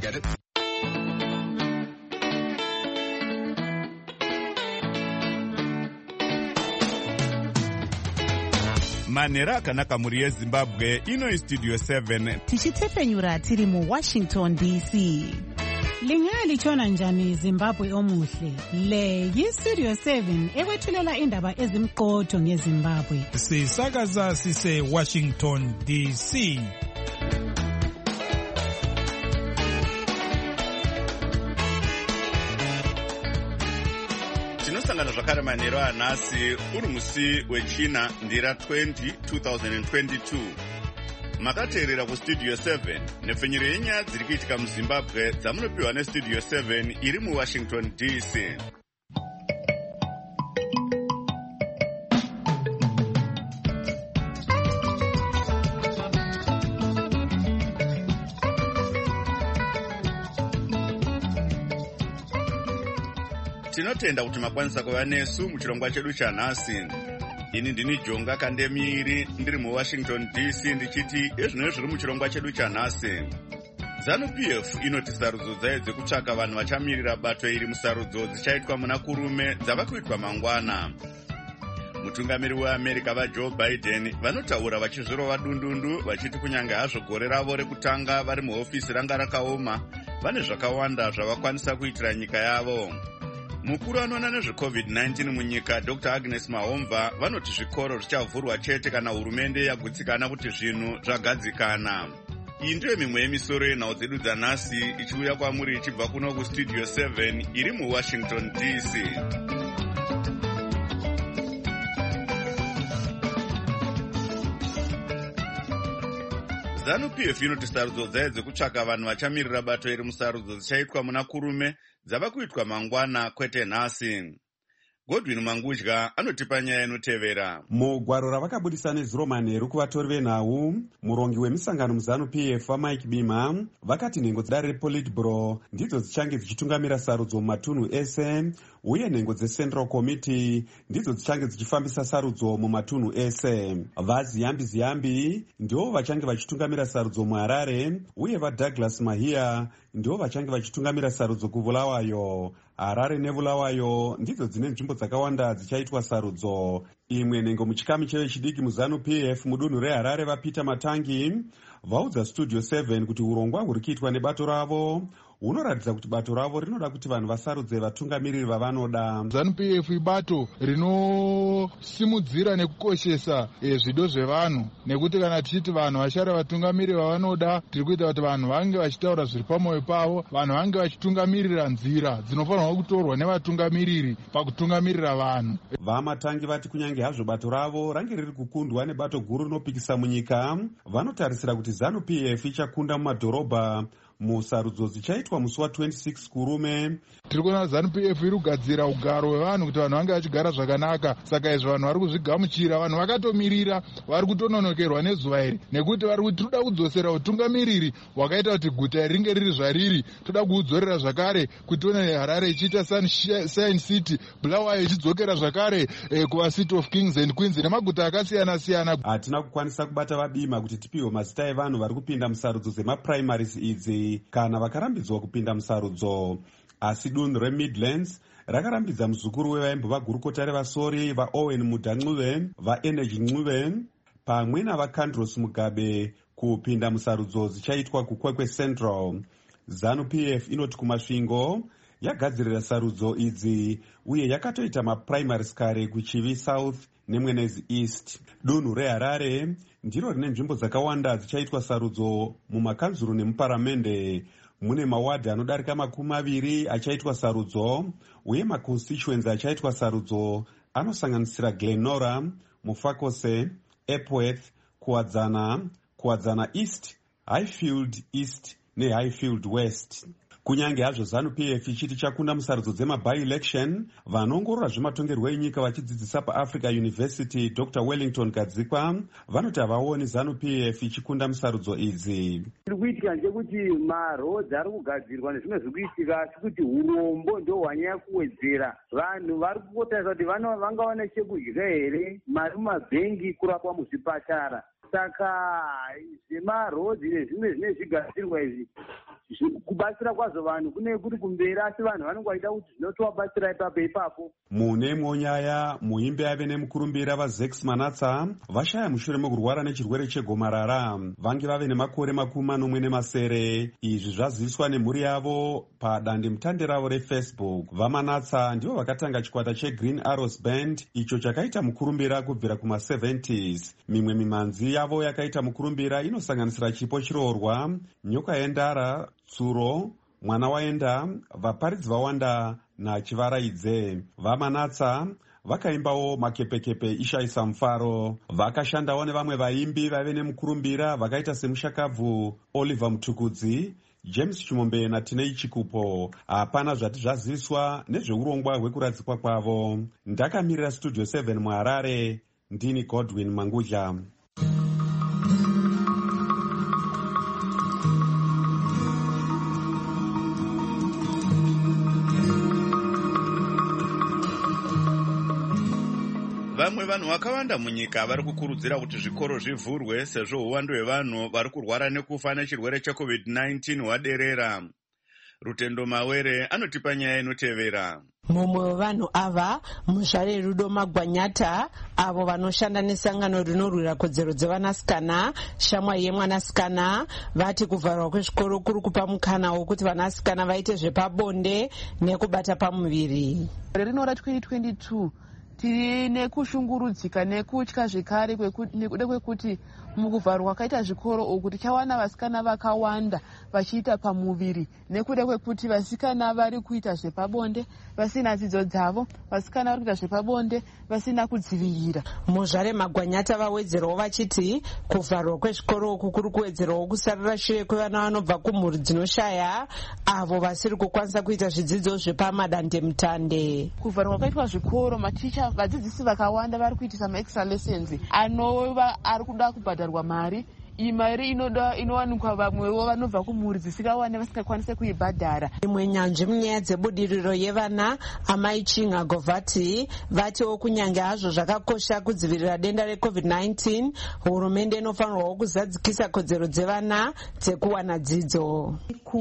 get it. Manera akanaka muri yeZimbabwe ino Studio 7 tichitepfenyura tiri mu Washington DC. Lingalitshona njani Zimbabwe omuhle? Le yi-Studio 7 ekwethulela indaba ezimqotho ngeZimbabwe. Sisakaza sise Washington DC. tinosangana zvakare manheru anhasi uri musi wechina ndira 2022 makateerera kustudio 7 nepfenyuro yenyaya dziri kuitika muzimbabwe dzamunopiwa nestudio 7 iri muwashington DC. tinotenda kuti makwanisa kuva nesu muchirongwa chedu chanhasi. Ini ndini Jonga Kandemiri ndiri muWashington DC ndichiti ezvino zviri muchirongwa chedu chanhasi. ZANU-PF inoti sarudzo dzayo dzekutsvaka vanhu vachamirira bato iri musarudzo dzichaitwa muna kurume dzava kuitwa mangwana. Mutungamiri weAmerica vaJoe Biden vanotaura vachizvirova dundundu vachiti kunyange hazvo gore ravo rekutanga vari muhofisi ranga rakaoma vane zvakawanda zvavakwanisa kuitira nyika yavo. Mukuru anoona nezveCovid-19 munyika Dr. Agnes Mahomva vanoti zvikoro zvichavhurwa chete kana hurumende yagutsikana kuti zvinhu zvagadzikana. Iyi ndiyo mimwe yemisoro yenhau dzedu dzanhasi ichiuya kwamuri ichibva kuno kustudio 7 iri muWashington DC. ZANU-PF inoti sarudzo dzayo dzekutsvaka vanhu vachamirira bato iri musarudzo dzichaitwa muna kurume dzava kuitwa mangwana kwete nhasi. Godwin Mangudya anotipa nyaya inotevera. Mugwaro ravakabudisa nezuro manheru kuvatori venhau, murongi wemisangano muZANU-PF vaMike Bima vakati nhengo dzedare rePolitburo ndidzo dzichange dzichitungamira sarudzo mumatunhu ese, uye nhengo dzeCentral Committee ndidzo dzichange dzichifambisa sarudzo mumatunhu ese. VaZiyambi ndivo vachange vachitungamira sarudzo muHarare, uye vaDouglas Mahia ndivo vachange vachitungamira sarudzo kuBulawayo. Harare neBulawayo ndidzo dzine nzvimbo dzakawanda dzichaitwa sarudzo. Imwe nhengo muchikamu chevechidiki muZANU-PF mudunhu reHarare vaPeter Matangi vaudza Studio 7 kuti urongwa huri kuitwa nebato ravo hunoratidza kuti bato ravo rinoda kuti vanhu vasarudze vatungamiriri vavanoda. ZANU-PF ibato rinosimudzira nekukoshesa zvido zvevanhu, nekuti kana tichiti vanhu vashara vatungamiriri vavanoda, tiri kuita kuti vanhu vange vachitaura zviri pamwoyo pavo, vanhu vange vachitungamirira nzira dzinofanirwa kutorwa nevatungamiriri pakutungamirira vanhu. VaMatangi vati kunyange hazvo bato ravo range riri kukundwa nebato guru rinopikisa munyika, vanotarisira kuti ZANU-PF ichakunda mumadhorobha musarudzo dzichaitwa musi wa26 kurume. Tiri kuona ZANU-PF iri kugadzira ugaro hwevanhu kuti vanhu vange vachigara zvakanaka, saka izvo vanhu vari kuzvigamuchira. Vanhu vakatomirira vari kutononokerwa nezuva iri, nekuti vari kuti toda kudzosera utungamiriri hwakaita kuti guta ringe riri zvariri. Toda kuudzorera zvakare kuti tione Harare ichiita Sunshine City, Bulawayo ichidzokera zvakare kuva City of Kings and Queens nemaguta akasiyana siyana. Hatina kukwanisa kubata vaBima kuti tipiwe mazita evanhu vari kupinda musarudzo dzemaprimaries idzi kana vakarambidzwa kupinda musarudzo. Asi dunhu reMidlands rakarambidza muzukuru wevaimbova gurukota revasori vaOwen Mudancuve, vaEnergy Ncube pamwe navaCandros Mugabe kupinda musarudzo dzichaitwa kuKwekwe Central. ZANU-PF inoti kumasvingo yagadzirira sarudzo idzi uye yakatoita maprimaries kare kuChivi South neMwenezi East. Dunhu reHarare ndiro rine nzvimbo dzakawanda dzichaitwa sarudzo mumakanzuru nemuparamende. Mune mawadhi anodarika 20 achaitwa sarudzo, uye maconstituency achaitwa sarudzo anosanganisira Glenora, Mufakose, Epworth, Kuwadzana East, Highfield East neHighfield West. Kunyange hazvo ZANU-PF ichiti chakunda musarudzo dzema-by-election, vanoongorora zvematongerwo enyika vachidzidzisa paAfrica University Dr. Wellington Kadzikwa vanoti havaoni ZANU-PF ichikunda musarudzo idzi. Zviri kuitika ndekuti marodzi ari kugadzirwa nezvimwe zviri kuitika, asi kuti urombo ndo hwanyanya kuwedzera. Vanhu vari kutarisa kuti vangawana chekudya here, mari mumabhengi, kurapwa muzvipatara. Saka zvemarodzi nezvimwe zvine zvigadzirwa izvi kubatsira kwazvo vanhu kune kuri kumberi, asi vanhu vanenge vaida kuti zvinotovabatsira ipapo. Mune imwe nyaya, muimbi ave nemukurumbira vaZex Manatsa vashaya mushure mekurwara nechirwere chegomarara. Vange vave nemakore 40 izvi zvaziviswa nemhuri yavo padandemutande ravo reFacebook. VaManatsa ndivo vakatanga chikwata cheGreen Arrows Band, icho chakaita mukurumbira kubvira kuma70s. Mimwe mimanzi yavo yakaita mukurumbira inosanganisira Chipo Chiroorwa, Nyoka Yendara, Tsuro, Mwana Waenda, Vaparidzi Vawanda naChivaraidze. VaManatsa vakaimbawo makepekepe Ishaisa Mufaro. Vakashandawo nevamwe vaimbi vaive nemukurumbira vakaita semushakabvu Oliver Mutukudzi, James Chimombe naTinei Chikupo. Hapana zvati zvaziviswa nezveurongwa hwekuradzikwa kwavo. Ndakamirira Studio 7 muHarare, ndini Godwin Mangudya. Vamwe vanhu vakawanda munyika vari kukurudzira kuti zvikoro zvivhurwe sezvo uwandu hwevanhu vari kurwara nekufa nechirwere cheCovid-19 hwaderera. Rutendo Mawere anotipa nyaya inotevera. Mumwe wevanhu ava muzvare Rudo Magwanyata, avo vanoshanda nesangano rinorwira kodzero dzevanasikana Shamwari yemwanasikana, vati kuvharwa kwezvikoro kuri kupa mukana wokuti vanasikana vaite zvepabonde nekubata pamuviri. Rino ra2022 tiri nekushungurudzika nekutya zvekare nekuda kwekuti mukuvharwa kwakaita zvikoro uku tichawana vasikana vakawanda vachiita pamuviri, nekuda kwekuti vasikana vari kuita zvepabonde vasina dzidzo dzavo, vasikana vari kuita zvepabonde vasina kudzivirira. Muzvare Magwanyata vawedzerawo vachiti kuvharwa kwezvikoro uku kuri kuwedzerawo kusarira shure kwevana vanobva kumhuri dzinoshaya, avo vasiri kukwanisa kuita zvidzidzo zvepamadandemutande. Kuvharwa kwakaitwa zvikoro, maticha vadzidzisi vakawanda vari kuitisa maextra lessons anova ari kuda kubhadharwa mari. Iyi mari inowanikwa vamwewo vanobva kumhuri dzisikawani vasingakwanise kuibhadhara. Imwe nyanzvi munyaya dzebudiriro yevana, Amai Chinga Govati, vatiwo kunyange hazvo zvakakosha kudzivirira denda reCovid-19, hurumende inofanirwawo kuzadzikisa kodzero dzevana dzekuwana dzidzo.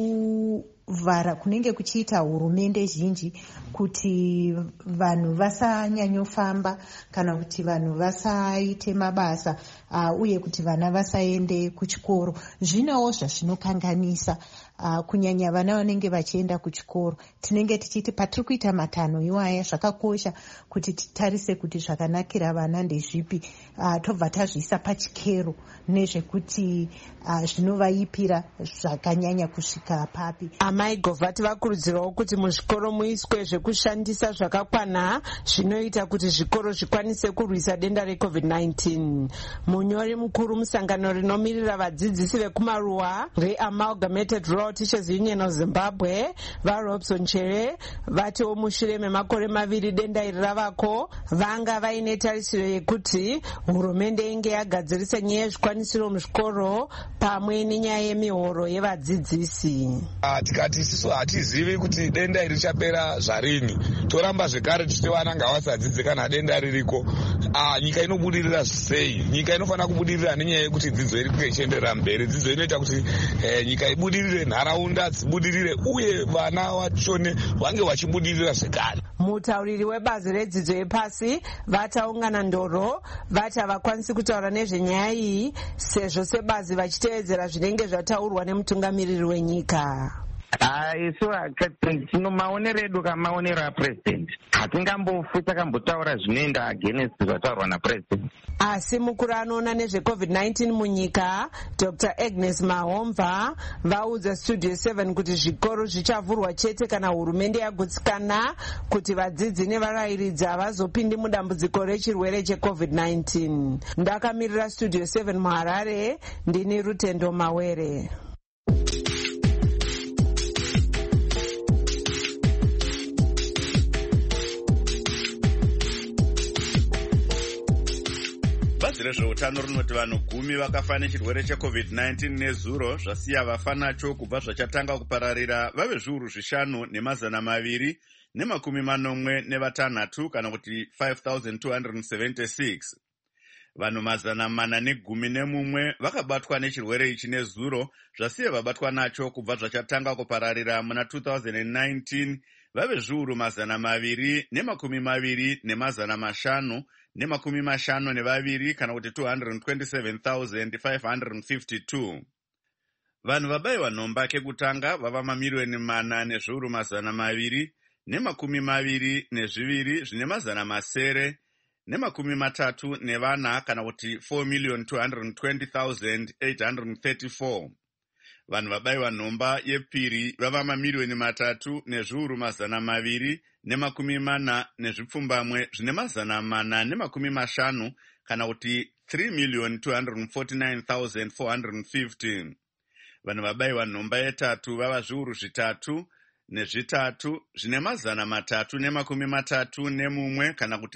Kuvhara kunenge kuchiita hurumende zhinji kuti vanhu vasanyanyofamba kana kuti vanhu vasaite mabasa uye kuti vana vasaende kuchikoro, zvinawo zvazvinokanganisa kunyanya vana vanenge vachienda kuchikoro. Tinenge tichiti patiri kuita matanho iwaya zvakakosha kuti titarise kuti zvakanakira vana ndezvipi, tobva tazviisa pachikero nezvekuti zvinovaipira zvakanyanya kusvika papi. Amai Govati vakurudzirawo kuti muzvikoro muiswe zvekushandisa zvakakwana zvinoita kuti zvikoro zvikwanise kurwisa denda reCovid-19. Munyori mukuru musangano rinomirira vadzidzisi vekumaruwa reAmalgamated Rural Teachers Union of Zimbabwe, vaRobson Chere, vatiwo mushure memakore 2 denda iri ravako, vanga vaine tarisiro yekuti hurumende inge yagadzirisa nyaya yezvikwanisiro muzvikoro pamwe nenyaya yemihoro yevadzidzisi. Tikati isusu hatizivi kuti denda iri richapera zvarini, toramba zvekare tichivana ngavasadzidze kana denda ririko. Nyika inobudirira sei? Nyika inofanira kubudirira nenyaya yekuti dzidzo iri kunge ichienderera mberi. Dzidzo inoita kuti nyika ibudirire, nharaunda dzibudirire, uye vana vachone vange vachibudirira zvekare. Mutauriri webazi redzidzo yepasi vataungana ndoro vati havakwanisi kutaura nezvenyaya iyi sezvo sebazi vachitevedzera zvinenge zvataurwa nemutungamiriri wenyika. Isu maonero edu kamaonero apurezidendi hatingambofi takambotaura zvinoenda against zvataurwa napurezidendi. Asi mukuru anoona nezveCovid-19 munyika Dr. Agnes Mahomva vaudza Studio 7 kuti zvikoro zvichavhurwa chete kana hurumende yagutsikana kuti vadzidzi nevarairidzi havazopindi mudambudziko rechirwere cheCovid-19. Ndakamirira Studio 7 muHarare, ndini Rutendo Mawere. Bazi rezveutano rinoti vanhu 10 vakafa nechirwere cheCovid-19 nezuro zvasiya vafa nacho kubva zvachatanga kupararira vave zviuru 5,246 kana kuti 5,276. Vanhu 411 vakabatwa nechirwere ichi nezuro, zvasiye vabatwa nacho kubva zvachatanga kupararira muna 2019 vave zviuru 222,552 kana kuti 227,552. Vanhu vabayiwa nhomba kekutanga vava mamiliyoni 4,222,022 zvine 934 kana kuti 4,220,834. Vanhu vabayiwa nhomba yepiri vava mamiliyoni 3,240,040 zvine 450 kana kuti 3,249,450. Vanhu vabayiwa nhomba yetatu vava zviuru 3 zvine 331 kana kuti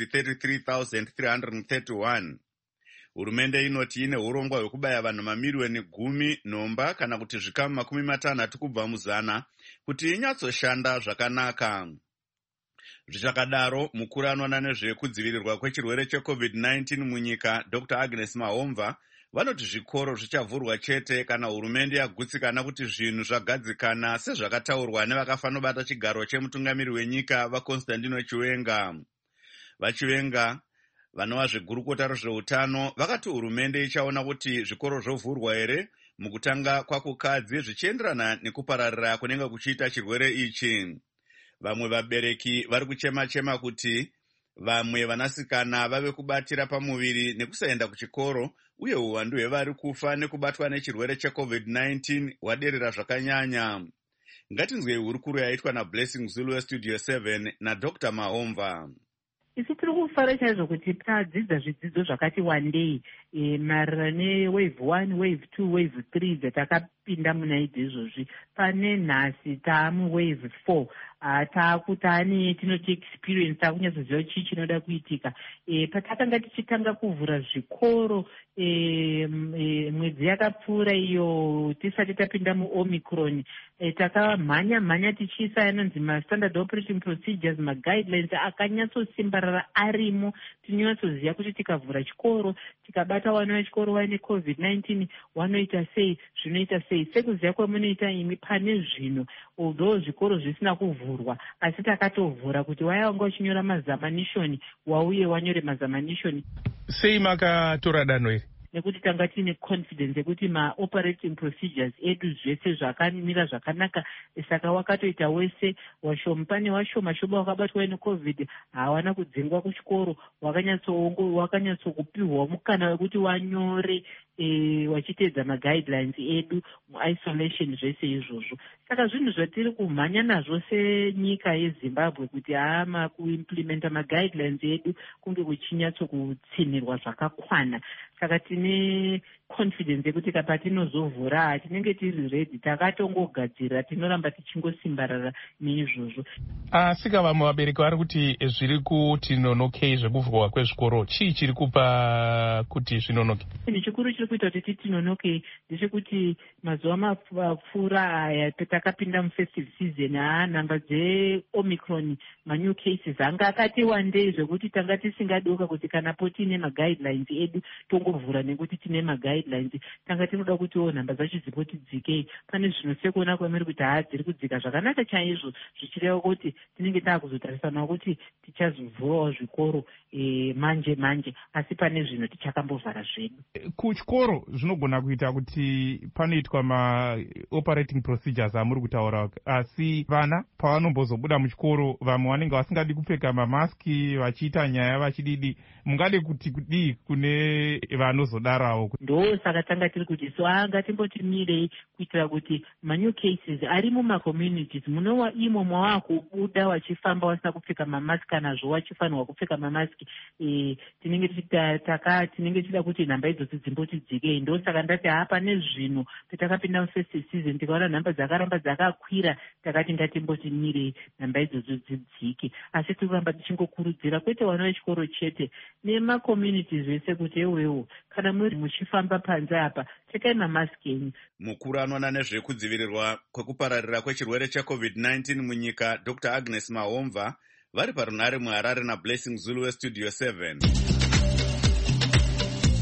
33,331. Hurumende inoti ine urongwa hwekubaya vanhu mamiliyoni 10 nhomba kana kuti zvikamu 60 kubva muzana kuti inyatsoshanda zvakanaka. Zvichakadaro, mukuru anoona nezvekudzivirirwa kwechirwere cheCovid-19 munyika, Dr. Agnes Mahomva, vanoti zvikoro zvichavhurwa chete kana hurumende yagutsikana kuti zvinhu zvagadzikana sezvakataurwa nevakafanobata chigaro chemutungamiri wenyika vaConstantino Chiwenga. VaChiwenga vanova zvegurukota rezveutano vakati hurumende ichaona kuti zvikoro zvovhurwa here mukutanga kwakukadzi zvichienderana nekupararira kunenge kuchiita chirwere ichi. Vamwe vabereki vari kuchema-chema kuti vamwe vanasikana vave kubatira pamuviri nekusaenda kuchikoro, uye uwandu hwevari kufa nekubatwa nechirwere cheCovid-19 hwaderera zvakanyanya. Ngatinzwei hurukuro yaitwa naBlessing Zulu weStudio 7 naDr. Mahomva. Isi tiri kufara chaizvo kuti tadzidza zvidzidzo zvakati wandei maererano newave 1, wave 2, wave 3 dzatakapinda muna izvozvi. Pane nhasi taamuwave 4 taakutane tinoti experience takunyatsoziva chii chinoda kuitika. Patakanga tichitanga kuvhura zvikoro mwedzi yakapfuura iyo tisati tapinda muOmicron, takamhanya tichiisa anonzi mastandard operating procedures, maguidelines akanyatsosimbarara arimo. Tinonyatsoziva kuti tikavhura chikoro tikabata vana vechikoro vaine COVID-19 vanoita sei, zvinoita sei. Sekuziva kwamunoita imi pane zvino, although zvikoro zvisina kuvhurwa, asi takatovhura kuti waya wanga uchinyora mazamanishoni wauye wanyore mazamanishoni. Sei makatora danho iri? Nekuti tanga tiine confidence yekuti maoperating procedures edu zvese zvakamira zvakanaka, saka wakatoita wese pane washoma wakabatwa neCovid hawana kudzingwa kuchikoro, wakanyatsokupiwa mukana wekuti wanyore wachiteedza maguidelines edu muisolation, zvese izvozvo. Saka zvinhu zvatiri kumhanya nazvo senyika yeZimbabwe kuti kuimplementa maguidelines edu kunge kuchinyatsokutsimirwa zvakakwana. Saka tine confidence yekuti patinozovhura tinenge tiri ready, takatongogadzira, tinoramba tichingosimbarara neizvozvo. Asika vamwe vabereki vari kuti zviri kuti nonokei zvekuvhurwa kwezvikoro, chii chiri kupa kuti zvinonoke? Chinhu chikuru chiri kuita kuti titinonokei ndechekuti mazuva mapfuura aya patakapinda mufestive season nhamba dzeOmicron, manew cases anga akati wandei zvekuti tanga tisingadoka kuti kana tiine maguidelines edu tongovhura nekuti tine maguidelines. Tanga tinoda kuti nhamba dzacho dzipo tidzikei. Pane zvino sekuona kwamiri kuti dziri kudzika zvakanaka chaizvo, zvichireva kuti tinenge taakuzotarisana kuti tichazovhurawo zvikoro manje, asi pane zvino tichakambovhara zvedu. Kuchikoro zvinogona kuita kuti panoitwa maoperating procedures amuri kutaura, asi vana pavanombozobuda muchikoro vamwe vanenge vasingadi kupfeka mamaski vachiita nyaya vachididi, mungade kuti kudii kune vanozodarawo? Ndosaka tanga tiri kuti ngatimbotimirei kuitira kuti manew cases ari mumacommunities munova imo mavakubuda vachifamba vasina kupfeka mamaski, kanazvo vachifanirwa kupfeka mamaski. Tinenge tichida kuti nhamba idzodzo dzimbotidzikei. Ndosaka ndati pane zvino patakapinda mufestive season tikaona nhamba dzakaramba dzakakwira, takati ngatimbotimirei nhamba idzodzo dzidzike. Asi tiri kuramba tichingokurudzira kwete vana vechikoro chete nemacommunities vese kuti ewewo kana muri muchifamba panze apa pfekai mamaski enyu. Mukuru anoona nezvekudzivirirwa kwekupararira kwechirwere cheCovid-19 munyika, Dr. Agnes Mahomva, vari parunhare muHarare naBlessing Zulu weStudio 7.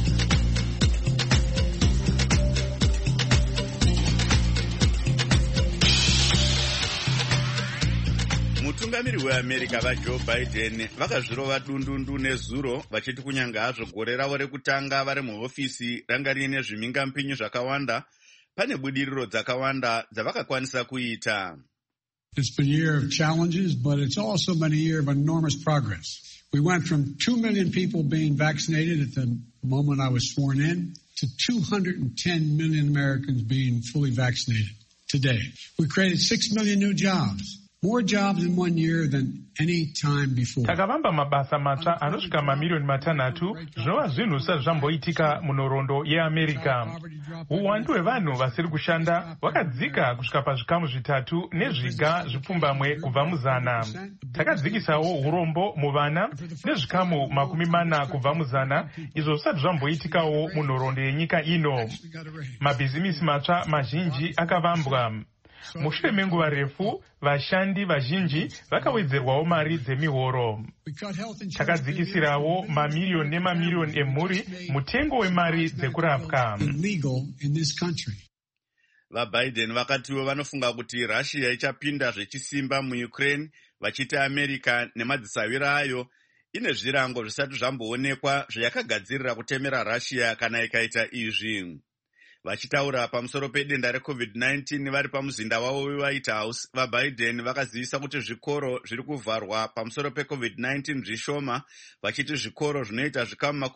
mutungamiri weamerica vajoe biden vakazvirova dundundu nezuro vachiti kunyange hazvo gore ravo rekutanga vari muhofisi ranga riine zvimhingamupinyi zvakawanda, pane budiriro dzakawanda dzavakakwanisa kuita. It's been a year of challenges, but it's also been a year of enormous progress. We went from 2 million people being vaccinated at the moment I was sworn in to 210 million Americans being fully vaccinated today. We created 6 million new jobs. More jobs in 1 year than any time before. Takavamba mabasa matsva anosvika mamiliyoni 6 zvinova zvinhu zvisati zvamboitika munhoroondo yeAmerica. Uwandu hwevanhu vasiri kushanda hwakadzika kusvika pazvikamu 3 nezviga zvipfumbamwe kubva muzana. Takadzikisawo urombo muvana nezvikamu 40 kubva muzana, izvo zvisati zvamboitikawo munhoroondo yenyika ino. Mabhizimisi matsva mazhinji akavambwa. Mushure menguva refu, vashandi vazhinji vakawedzerwawo mari dzemihoro. Takadzikisirawo mamiliyoni nemamiliyoni emhuri mutengo wemari dzekurapwa. VaBiden vakatiwo vanofunga kuti Russia ichapinda zvechisimba muUkraine, vachiti America nemadzisaviro ayo ine zvirango zvisati zvamboonekwa zvayakagadzirira kutemera Russia kana ikaita izvi. Vachitaura pamusoro pedenda reCovid-19 vari pamuzinda wavo weWhite House, vaBiden vakazivisa kuti zvikoro zviri kuvharwa pamusoro peCovid-19 zvishoma, vachiti zvikoro zvinoita zvikamu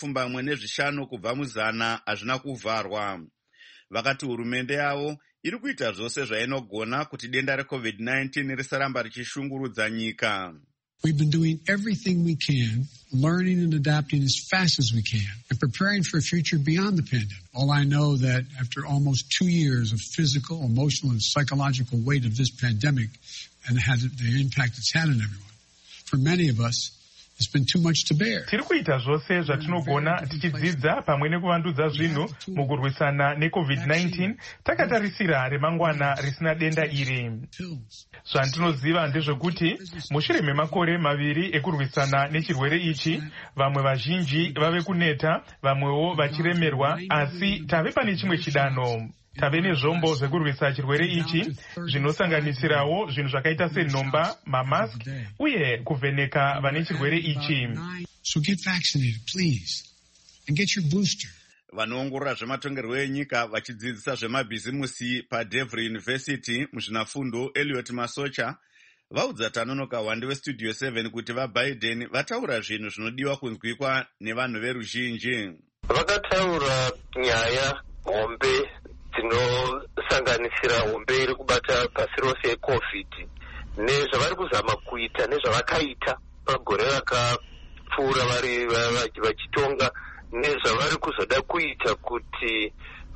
25 kubva muzana hazvina kuvharwa. Vakati hurumende yavo iri kuita zvose zvainogona kuti denda reCovid-19 risaramba richishungurudza nyika. We've been doing everything we can, learning and adapting as fast as we can, and preparing for a future beyond the pandemic. All I know that after almost 2 years of physical, emotional, and psychological weight of this pandemic and the impact it's had on everyone, for many of us, it's been too much to bear. Tiri kuita zvose zvatinogona tichidzidza pamwe nekuvandudza zvinhu mukurwisana neCovid-19, takatarisira remangwana risina denda iri. Zvandinoziva ndezvekuti mushure memakore 2 ekurwisana nechirwere ichi, vamwe vazhinji vave kuneta, vamwewo vachiremerwa, asi tave pane chimwe chidanho. Tave nezvombo zvekurwisa chirwere ichi, zvinosanganisirawo zvinhu zvakaita senhomba, mamask, uye kuvheneka vane chirwere ichi. So get vaccinated, please, and get your booster. Vanoongorora zvematongerwo enyika vachidzidzisa zvemabhizimusi paDevry University muzvinafundo Elliot Masocha vaudza Tanonoka Wande weStudio 7 kuti vaBiden vataura zvinhu zvinodiwa kunzwikwa nevanhu veruzhinji. Vakataura nyaya hombe dzinosanganisira hombe iri kubata pasi rose yeCovid nezvavari kuzama kuita nezvavakaita pagore rakapfuura vari vachitonga nezvavari kuzoda kuita kuti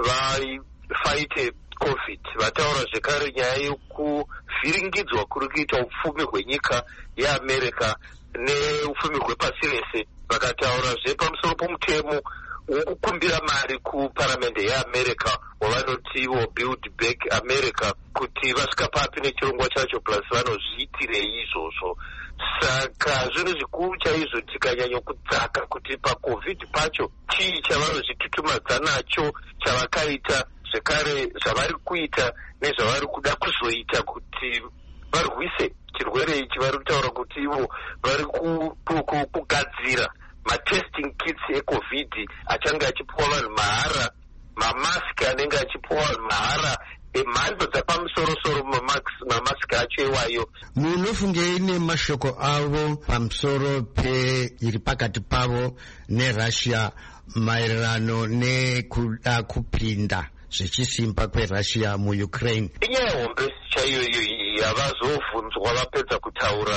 vafaite COVID. Vataura zvekare nyaya yekuvhiringidzwa kuri kuita upfumi hwenyika yeAmerica neupfumi hwepasi rese. Vakataurazve pamusoro pomutemo wokukumbira mari kuparamende yeAmerica wavanoti Build Back America kuti vasvika papi nechirongwa chacho plus vanozviitirei izvozvo. Saka zvinhu zvikuru chaizvo tikanyanya kudzaka kuti paCovid pacho chii chavanozvitutumadza nacho chavakaita zvekare zvavari kuita nezvavari kuda kuzoita kuti varwise chirwere ichi. Vari kutaura kuti ivo vari kugadzira matesting kits eCovid achange achipiwa vanhu mahara, mamaski anenge achipiwa vanhu mahara emhando dzapamusoro-soro, mamaski acho iwayo. Munofungei nemashoko avo pamusoro peiri pakati pavo neRussia maererano nekuda kupinda zvechisimba kweRussia muUkraine? Inyaya hombe chaiyo yavazovhunzwa vapedza kutaura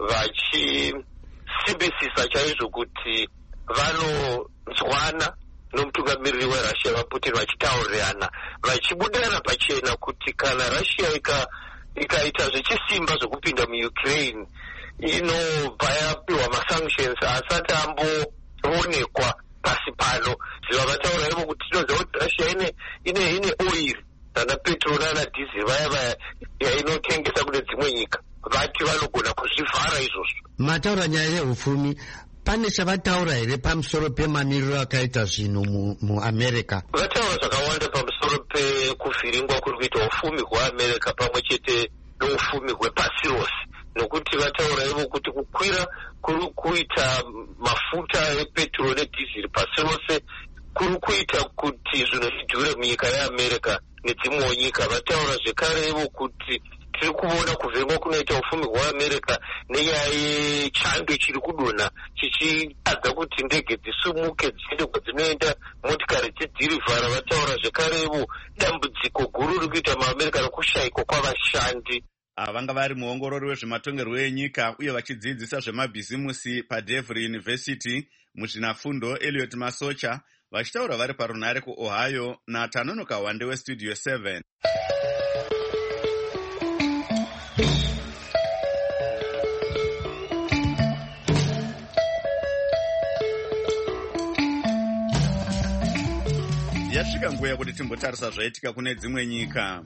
vachisimbisisa chaizvo kuti vanonzwana nomutungamiriri weRussia vaPutin vachitaurirana vachibudirana pachena kuti kana Russia ikaita zvechisimba zvekupinda muUkraine inobva yapiwa masanctions asati amboonekwa pasi pano. Zviva vataura ivo kuti tinoziva kuti Russia ine oil nana petrol nana diesel vaya yainotengesa kune dzimwe nyika, vati vanogona kuzvivhara izvozvo. Mataura nyaya yeupfumi, pane chavataura here pamusoro pemamiriro akaita zvinhu muAmerica? Vataura zvakawanda pamusoro pekuvhiringwa kuri kuita upfumi hweAmerica pamwe chete noupfumi hwepasi rose, kukwira kuri kuita mafuta epetrol nedhiziri pasi rose kuri kuita kuti zvinhu zvidhure munyika yeamerica nedzimwewo nyika. Vataura zvekarevo kuti tiri kuona kuvhengwa kunoita ufumi hweamerica nenyaya yechando chiri kudonha chichitadza kuti ndege dzisumuke dziende kwadzinoenda, motikari dzidhirivhara. Vataura zvekarevo dambudziko guru riri kuita muamerica rekushayikwa kwavashandi. Vanga vari muongorori wezvematongerwo enyika uye vachidzidzisa zvemabhizimusi paDevry University muzvinafundo Elliot Masocha, vachitaura vari parunhare kuOhio naTanonoka Wande weStudio 7. Yasvika nguva yekuti timbotarisa zvaitika kune dzimwe nyika.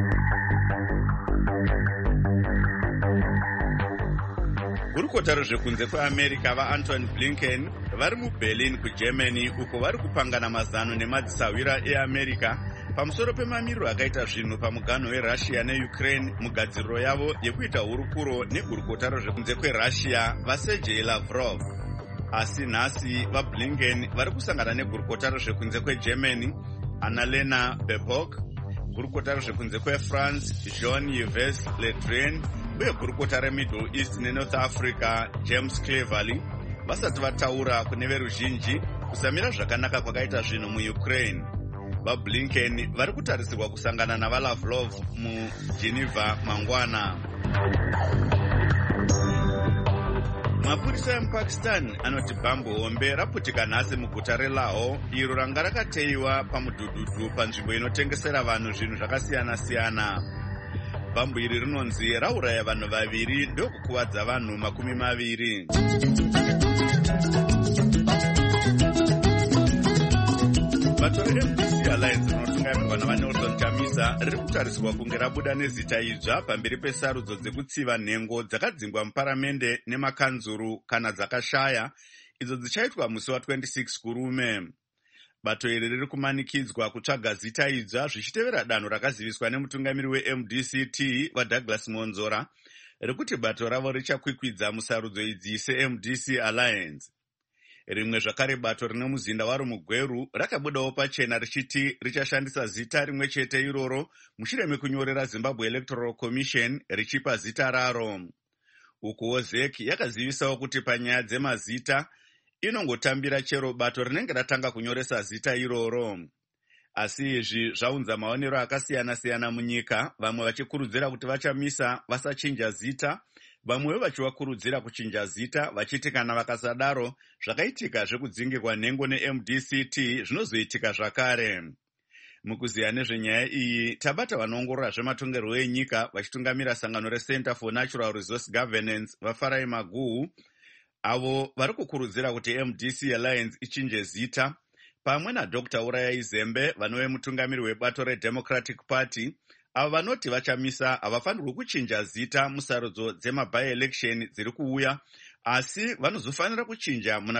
Gurukota rezvekunze kweAmerica vaAntony Blinken vari muBerlin kuGermany uko vari kupangana mazano nemadzisawira eAmerica pamusoro pemamiriro akaita zvinhu pamuganho weRussia neUkraine mugadziriro yavo yekuita hurukuro negurukota rezvekunze kweRussia vaSergei Lavrov. Asi nhasi vaBlinken vari kusangana negurukota rezvekunze kweGermany Annalena Baerbock, gurukota rezvekunze kweFrance Jean-Yves Le Drian uye gurukota reMiddle East neNorth Africa James Cleverly vasati vataura kune veruzhinji kusamira zvakanaka kwakaita zvinhu muUkraine. VaBlinken vari kutarisirwa kusangana navaLavrov muGeneva mangwana. Mapurisa emuPakistan anoti bhambu hombe raputika nhasi muguta reLahore iro ranga rakateiwa pamudhudhudhu panzvimbo inotengesera vanhu zvinhu zvakasiyana-siyana. Bhambu iri rinonzi rauraya vanhu vaviri ndokukuvadza vanhu 20. Bato reMDC Alliance rinotungamirwa navaNelson Chamisa riri kutarisirwa kunge rabuda nezita idzva pamberi pesarudzo dzekutsiva nhengo dzakadzingwa muparamende nemakanzuru kana dzakashaya idzo dzichaitwa musi wa26 kurume. Bato iri riri kumanikidzwa kutsvaga zita idzva zvichitevera danho rakaziviswa nemutungamiri weMDCT vaDouglas Monzora rekuti bato ravo richakwikwidza musarudzo idzi seMDC Alliance. Rimwe zvakare bato rine muzinda waro mugweru rakabudawo pachena richiti richashandisa zita rimwe chete iroro mushure mekunyorera Zimbabwe Electoral Commission richipa zita raro. Ukuwo ZEC yakazivisawo kuti panyaya dzemazita inongotambira chero bato rinenge ratanga kunyoresa zita iroro. Asi izvi zvaunza maonero akasiyana-siyana munyika, vamwe vachikurudzira kuti vachamisa vasachinja zita, vamwe vachivakurudzira kuchinja zita vachiti kana vakasadaro zvakaitika zvekudzingirwa nhengo neMDCT zvinozoitika zvakare. Mukuziya nezvenyaya iyi tabata vanoongorora zvematongerwo enyika vachitungamira sangano reCenter for Natural Resource Governance vaFarai Maguhu, avo vari kukurudzira kuti MDC Alliance ichinje zita, pamwe naDr. Urayai Zembe vanove mutungamiri webato reDemocratic Party, avo vanoti vachamisa havafanirwi kuchinja zita musarudzo dzemaby-election dziri kuuya, asi vanozofanira kuchinja muna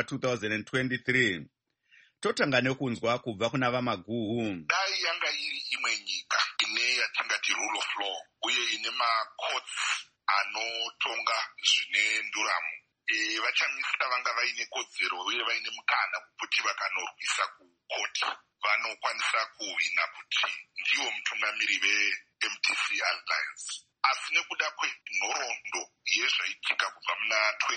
2023. Totanga nekunzwa kubva kuna vaMaguhu. Dai yanga iri imwe nyika ine yatingati rule of law uye ine macourts anotonga zvine nduramo, vachamisa vanga vaine kodzero uye vaine mukana kuti vakanorwisa kukoti vanokwanisa kuhwina kuti ndiwo mutungamiri veMDC Alliance. Asi nekuda kwenhoroondo yezvaitika kubva muna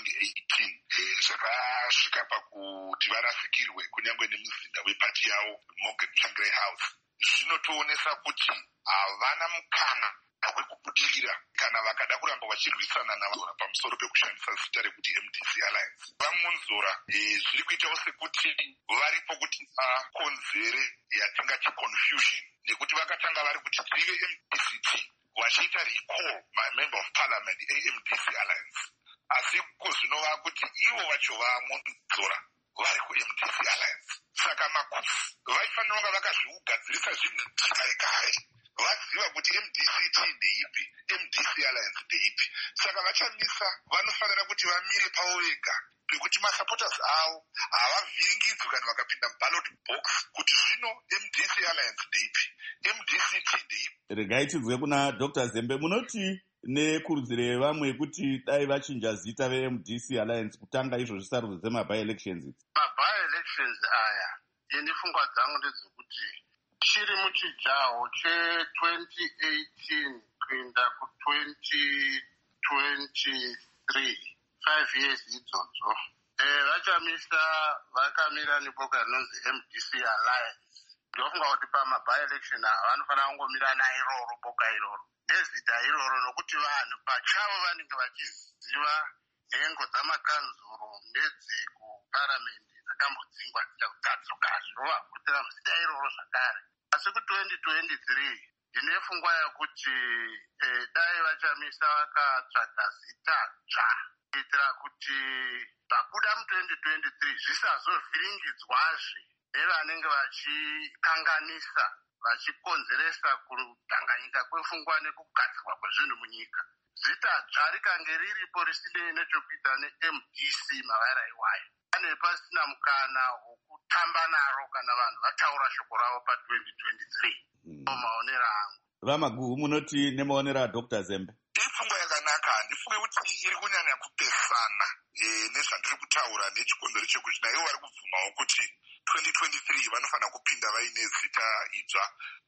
2018 zvakasvika pakuti varasikirwe kunyange nemuzinda wepati yavo Morgan Tsvangirai House, zvinotoonesa kuti havana mukana wekubudirira kana vakada kuramba vachirwisana navazora pamusoro pekushandisa zita rekuti MDC Alliance. Vamonzora zviri kuitawo sekuti varipo kuti vakonzere yatingati confusion, nekuti vakatanga vari kuti tive MDCT vachiita recall member of parliament eMDC Alliance, asi zvino vakuti ivo vacho vamonzora vari kuMDC Alliance. Saka makosi vaifanira kunge vakazviugadzirisa zvinhu kare kare, vaziva kuti MDCT ndeipi, MDC Alliance ndeipi. Saka vachamisa vanofanira kuti vamire pavo vega, pekuti masupporters avo havavhiringidzwi kana vakapinda muballot box kuti zvino MDC Alliance ndeipi, MDCT ndeipi. Regai tidzwe kuna Dr. Zembe, munoti nekurudziro yevamwe kuti dai vachinja zita veMDC Alliance kutanga izvozvi sarudzo dzema-by-elections idzi? Ma-by-elections aya ini pfungwa dzangu ndedzokuti chiri muchijaho che-2018 kuenda ku-2023 5 years idzodzo vachamisa vakamira neboka rinonzi MDC Alliance. Ndofunga kuti pama-by-election vanofanira kungomira nairoro boka iroro nezita iroro, nokuti vanhu pachavo vanenge vachiziva nhengo dzamakanzuro nedzekuparamende dzakambodzingwa dzichakudzadziruka zvinovabvutira muzita iroro zvakare. Asi ku-2023 ndine pfungwa yakuti dai vachamisa vakatsvaga zita dzva kuitira kuti pakuda mu-2023 zvisazovhiringidzwazve nevanenge vachikanganisa vachikonzeresa kutanganyika kwepfungwa nekugadzirwa kwezvinhu munyika. Zita dzva rikange riripo risinei nechekuita neMDC mavaira iwayo, pane pasina mukana wokutamba naro kana vanhu vataura shoko ravo pa-2023. Maonero angu. Vamaguhu, munoti nemaonero aDr. Zembe? Ipfungwa yakanaka. Ndifunge kuti iri kunyanya kupesana nezvandiri kutaura nechikonzero chekuti naivo vari kubvumawo kuti 2023 vanofanira kupinda vaine zita idzva,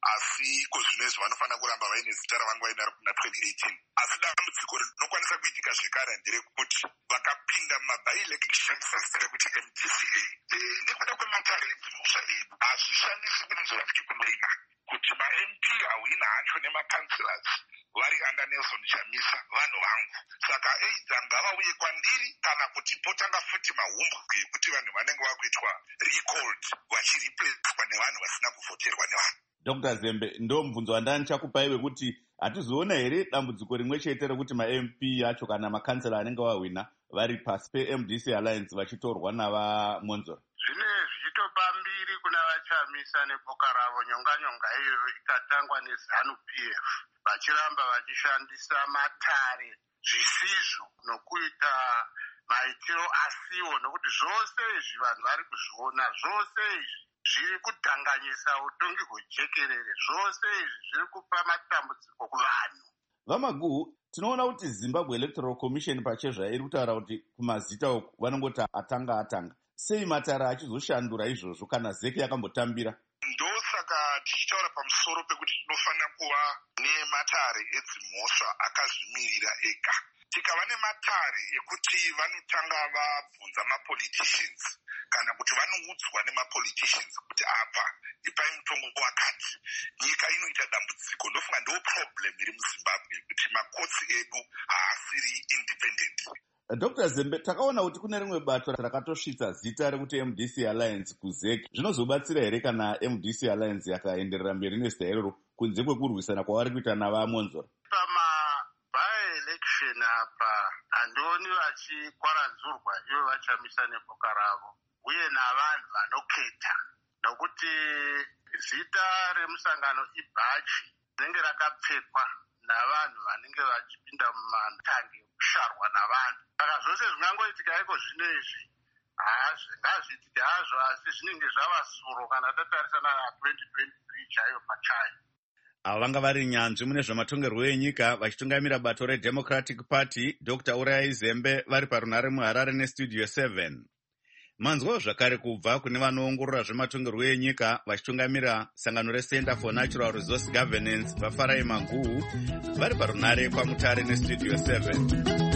asi kozvinezvi vanofanira kuramba vaine zita ravanga vainaro kuna 2018. Asi dambudziko rinokwanisa kuitika zvekare nderekuti vakapinda muma-by-election rekuti MDCA nekuda kwematare edzimhosva edu hazvishandisi kunzora tichikumbeina kuti ma-MP ahwina acho nema-councillors vari anda Nelson Chamisa vanhu vangu. Saka eidza ngavauye kwandiri kana kuti potanga futi mahumbwe ekuti vanhu vanenge vakuitwa recalled vachireplacwa nevanhu vasina kuvhoterwa nevanhu. Dr. Zembe, ndo mubvunzo wandani chakupai wekuti hatizoona here dambudziko rimwe chete rekuti ma-MP acho kana makansela anenge vahwina vari pasi pe-MDC Alliance vachitorwa navamonzora? Zvine zvichitopa mbiri kuna vachamisa neboka ravo. Nyonganyonga iyoyo ikatangwa neZANU-PF vachiramba vachishandisa matare zvisizvo nokuita maitiro asiwo, nokuti zvose izvi vanhu vari kuzviona, zvose izvi zviri kudhanganyisa utongi hwejekerere, zvose izvi zviri kupa matambudziko kuvanhu. Vamaguhu, tinoona kuti Zimbabwe Electoral Commission pachezva iri kutaura kuti kumazita uku vanongoti atanga. Sei matare achizoshandura izvozvo kana zeki yakambotambira? Ndosaka tichitaura pamusoro pekuti tinofanira kuva nematare edzimhosva akazvimirira ega. Tikava nematare ekuti vanotanga vabvunza mapoliticians kana kuti vanoudzwa nemapoliticians kuti apa ipai mutongo wakati, nyika inoita dambudziko. Ndofunga ndo problem iri muZimbabwe kuti makotsi edu haasiri independent. Dr. Zembe, takaona kuti kune rimwe bato rakatosvitsa zita rekuti MDC Alliance kuzeki. Zvinozobatsira here kana MDC Alliance yakaenderera mberi nezita iroro kunze kwekurwisana kwavari kuita navamonzora? By-election apa handioni vachikwaradzurwa ivo vachamisa neboka ravo uye navanhu vanoketa, nokuti zita remusangano ibhachi rinenge rakapfekwa navanhu vanenge vachipinda mumatangi ekusharwa navanhu. Saka zvose zvingangoitika iko zvino izvi ngazviitike hazvo, asi zvinenge zvava suro kana tatarisana na-2023 chaiyo pachayo. Ava vanga vari nyanzvi mune zvamatongerwo enyika vachitungamira bato reDemocratic Party, Dr. Uriah Zembe, vari parunare muHarare neStudio 7. Manzwawo zvakare kubva kune vanoongorora zvematongerwo enyika vachitungamira sangano reCenter for Natural Resource Governance, vaFarai Maguhu, vari parunare kwaMutare neStudio 7.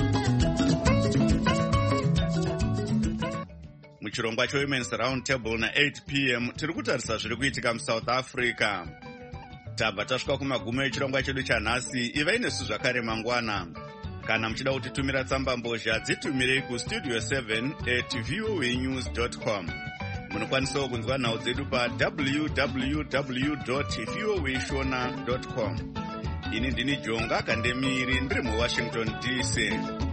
Muchirongwa cheWomen's Round Table na8 p.m. tiri kutarisa zviri kuitika muSouth Africa. Tabva tasvika kumagumo echirongwa chedu chanhasi. Ivai nesu zvakare mangwana. Kana muchida kutitumira tsamba mbozha, dzitumirei kustudio 7@voanews.com. Munokwanisawo kunzwa nhau dzedu pa www.voashona.com. Ini ndini Jonga Kandemiri ndiri muWashington DC.